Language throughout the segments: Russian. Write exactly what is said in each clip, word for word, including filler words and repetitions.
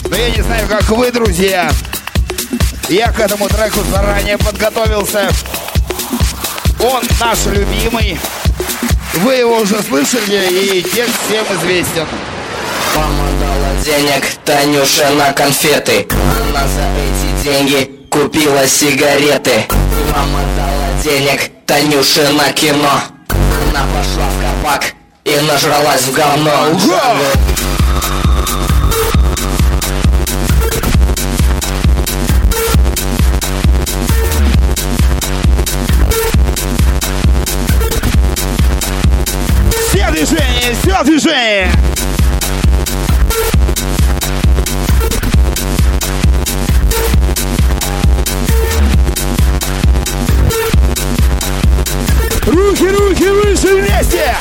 Но я не знаю, как вы, друзья. Я к этому треку заранее подготовился. Он наш любимый. Вы его уже слышали, и текст всем известен. Мама дала денег Танюше на конфеты. Она за эти деньги купила сигареты. Мама дала денег Танюше на кино. Она пошла в кабак и нажралась в говно. Все движение, все движение. Руки, руки выше вместе!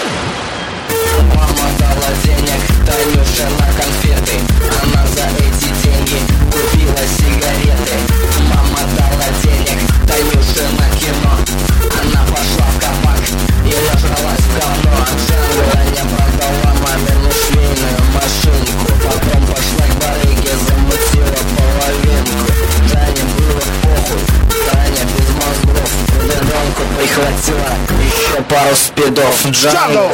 Мама дала денег Танюше на конфеты. Она за эти деньги купила сигареты. Мама дала денег Танюше на кино. Она пошла в кабак и нажралась в говно. Таня продала мамину швейную машинку. Потом пошла к барыге, замутила половинку. Тане было похуй, Таня без мозгов. Дедонку прихватила еще пару спидов. Джангл.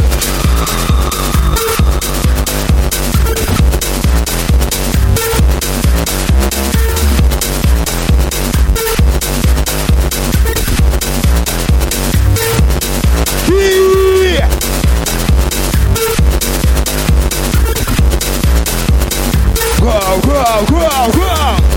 Go, go, go, go!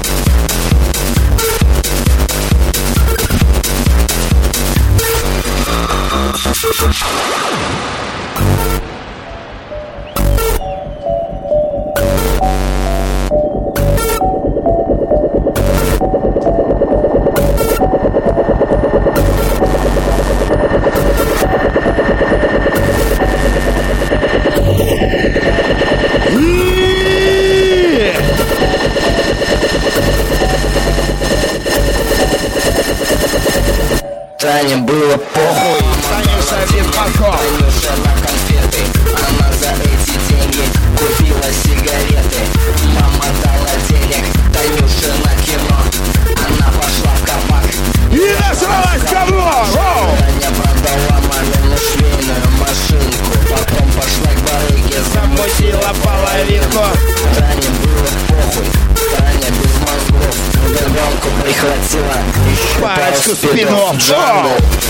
Тане было похуй. Танюша без мозгов. Танюша на конфеты. Она за эти деньги купила сигареты. Мама дала денег Танюше на кино. Она пошла в кабак И нажралась в говно! Таня продала мамину швейную машинку. Потом пошла к барыге, Замутила половинку. Тане было похуй. Таня без мозгов. Догонку прихватила еще Парочку пару спидов. спидов. Джангл.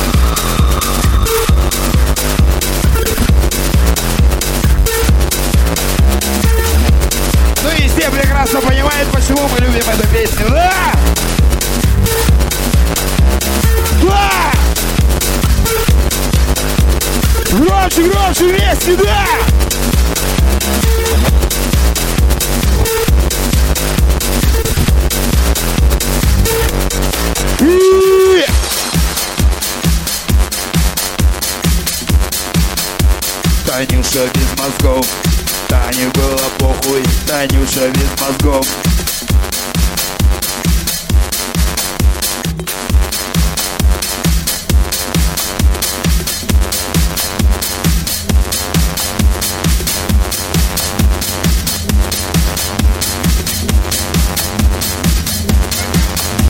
Ну и все прекрасно понимают, почему мы любим эту песню. Да! Да! Громче, громче вместе, да! И... Танюша без мозгов. Тане было похуй. Танюша без мозгов.